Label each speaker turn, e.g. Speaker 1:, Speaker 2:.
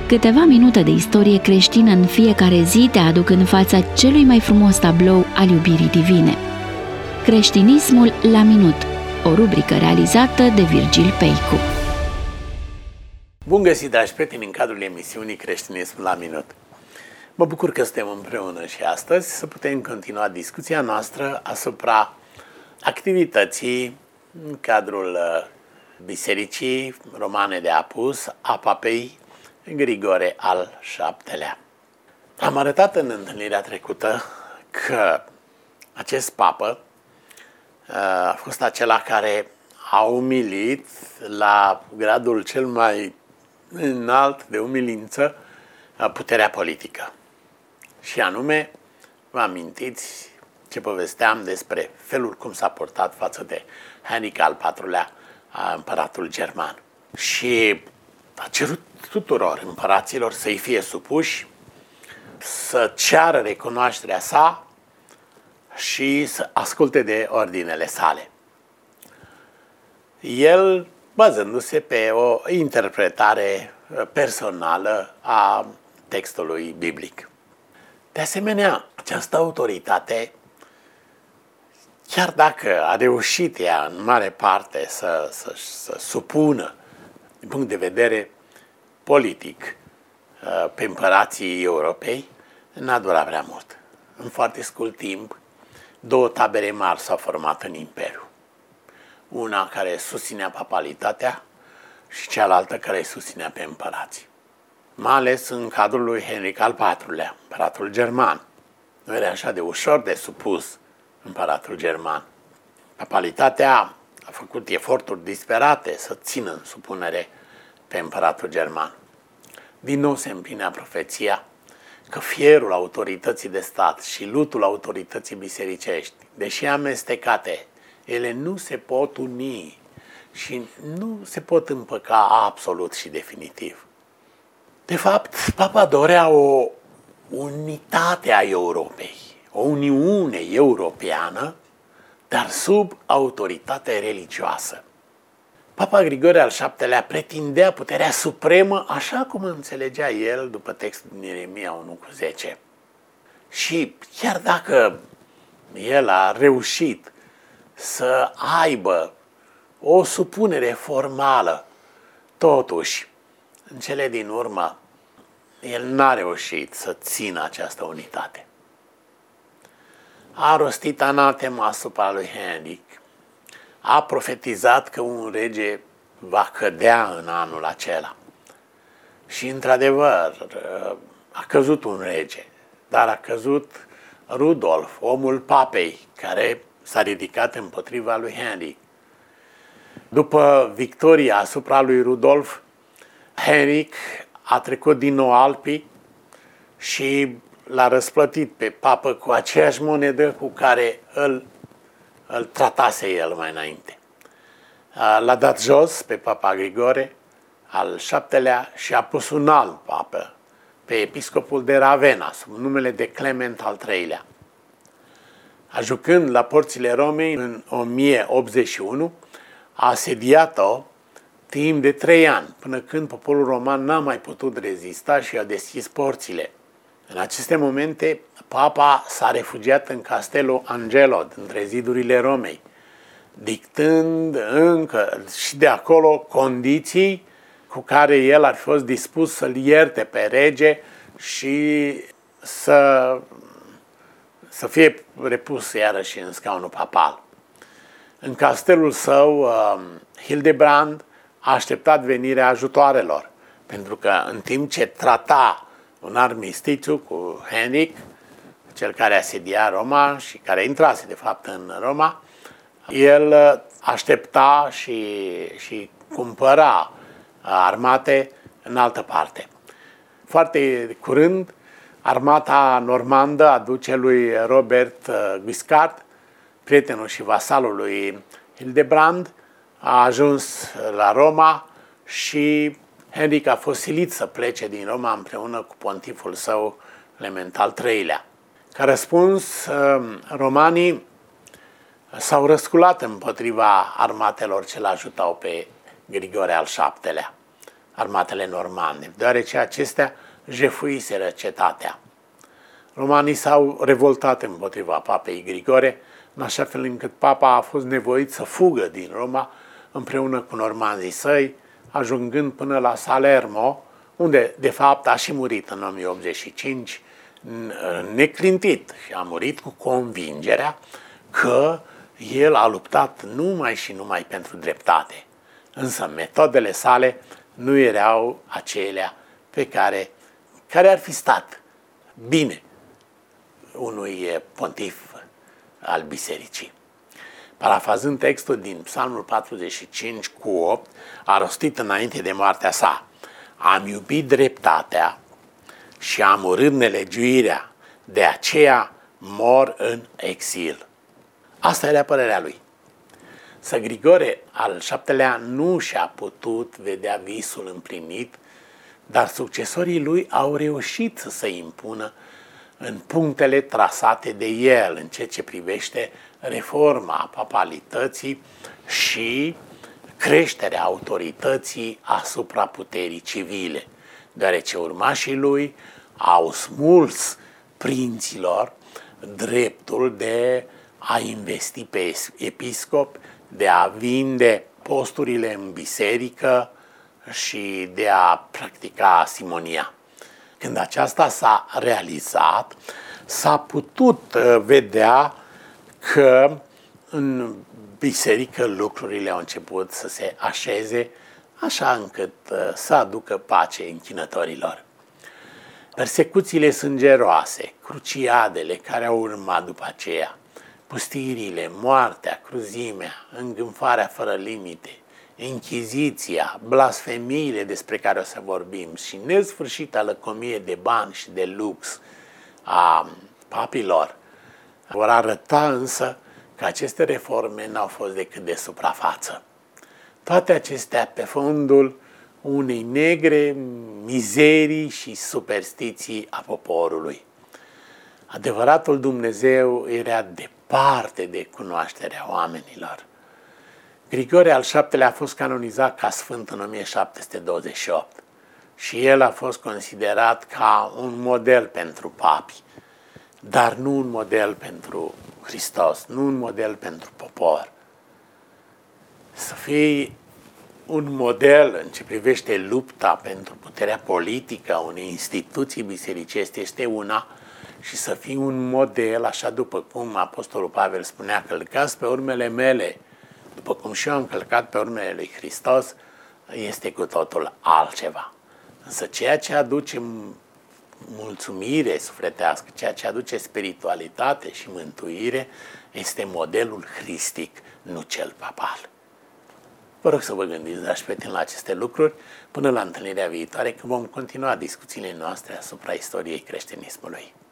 Speaker 1: Câteva minute de istorie creștină în fiecare zi te aduc în fața celui mai frumos tablou al iubirii divine. Creștinismul la minut, o rubrică realizată de Virgil Peicu.
Speaker 2: Bun găsit, dragi prieteni, în cadrul emisiunii Creștinismul la minut. Mă bucur că suntem împreună și astăzi să putem continua discuția noastră asupra activității în cadrul Bisericii Romane de Apus a Papei Grigore al VII-lea. Am arătat în întâlnirea trecută că acest papă a fost acela care a umilit la gradul cel mai înalt de umilință puterea politică. Și anume, vă amintiți ce povesteam despre felul cum s-a portat față de Henric al IV-lea, împăratul german. Și a cerut tuturor împăraților să-i fie supuși, să ceară recunoașterea sa și să asculte de ordinele sale. El, bazându-se pe o interpretare personală a textului biblic. De asemenea, această autoritate, chiar dacă a reușit ea în mare parte să supună, din punct de vedere politic, pe împărații europei, n-a durat prea mult. În foarte scurt timp, două tabere mari s-au format în Imperiu. Una care susținea papalitatea și cealaltă care susținea pe împărații. Mai ales în cadrul lui Henric al IV-lea, împăratul german. Nu era așa de ușor de supus împăratul german. Papalitatea a făcut eforturi disperate să țină în supunere pe împăratul german. Din nou se împlinea profeția că fierul autorității de stat și lutul autorității bisericești, deși amestecate, ele nu se pot uni și nu se pot împăca absolut și definitiv. De fapt, papa dorea o unitate a Europei, o uniune europeană, dar sub autoritate religioasă. Papa Grigore al VII-lea pretindea puterea supremă așa cum înțelegea el după textul din Ieremia 1:10. Și chiar dacă el a reușit să aibă o supunere formală, totuși, în cele din urmă, el n-a reușit să țină această unitate. A rostit anatema asupra lui Henric, a profetizat că un rege va cădea în anul acela. Și, într-adevăr, a căzut un rege, dar a căzut Rudolf, omul papei, care s-a ridicat împotriva lui Henric. După victoria asupra lui Rudolf, Henric a trecut din nou Alpii și l-a răsplătit pe papă cu aceeași monedă cu care îl tratase el mai înainte. L-a dat jos pe papa Grigore al VII-lea și a pus un alt papă, pe episcopul de Ravenna, sub numele de Clement al III-lea. Ajucând la porțile Romei în 1081, a asediat-o timp de 3 ani, până când poporul roman n-a mai putut rezista și a deschis porțile. În aceste momente, papa s-a refugiat în castelul Angelo, între zidurile Romei, dictând încă și de acolo condiții cu care el ar fi fost dispus să-l ierte pe rege și să fie repus iarăși în scaunul papal. În castelul său, Hildebrand a așteptat venirea ajutoarelor, pentru că în timp ce trata un armistițiu cu Henric, cel care asedia Roma și care intrase de fapt în Roma, el aștepta și cumpăra armate în altă parte. Foarte curând, armata normandă a ducelui Robert Guiscard, prietenul și vasalul lui Hildebrand, a ajuns la Roma și Henric a fost silit să plece din Roma împreună cu pontiful său Clement al III-lea. Ca răspuns, romanii s-au răsculat împotriva armatelor ce l-ajutau pe Grigore al VII-lea. armatele normande, deoarece acestea jefuiseră cetatea. Romanii s-au revoltat împotriva papei Grigore, în așa fel încât papa a fost nevoit să fugă din Roma împreună cu normanzii săi, ajungând până la Salermo, unde de fapt a și murit în 1085, neclintit, și a murit cu convingerea că el a luptat numai și numai pentru dreptate. Însă metodele sale nu erau acelea pe care ar fi stat bine unui pontif al bisericii. Parafrazând textul din Psalmul 45:8, a rostit înainte de moartea sa: am iubit dreptatea și am urât nelegiuirea, de aceea mor în exil. Asta era părerea lui. Să Grigore al VII-lea nu și-a putut vedea visul împlinit, dar succesorii lui au reușit să se impună în punctele trasate de el în ceea ce privește reforma papalității și creșterea autorității asupra puterii civile, deoarece urmașii lui au smuls prinților dreptul de a investi pe episcop, de a vinde posturile în biserică și de a practica simonia. Când aceasta s-a realizat, s-a putut vedea că în biserică lucrurile au început să se așeze așa încât să aducă pace închinătorilor. Persecuțiile sângeroase, cruciadele care au urmat după aceea, pustirile, moartea, cruzimea, îngânfarea fără limite, închiziția, blasfemiile despre care o să vorbim și nesfârșita lăcomie de bani și de lux a papilor, vor arăta însă că aceste reforme n-au fost decât de suprafață. Toate acestea pe fondul unei negre mizerii și superstiții a poporului. Adevăratul Dumnezeu era departe de cunoașterea oamenilor. Grigore al VII-lea a fost canonizat ca sfânt în 1728 și el a fost considerat ca un model pentru papi, dar nu un model pentru Hristos, nu un model pentru popor. Să fii un model în ce privește lupta pentru puterea politică a unei instituții bisericești este una, și să fii un model, așa după cum Apostolul Pavel spunea: călcați pe urmele mele, după cum și eu am călcat pe urmele lui Hristos, este cu totul altceva. Însă ceea ce aduce mulțumire sufletească, ceea ce aduce spiritualitate și mântuire, este modelul hristic, nu cel papal. Vă rog să vă gândiți, dragi prieteni, la aceste lucruri până la întâlnirea viitoare, când vom continua discuțiile noastre asupra istoriei creștinismului.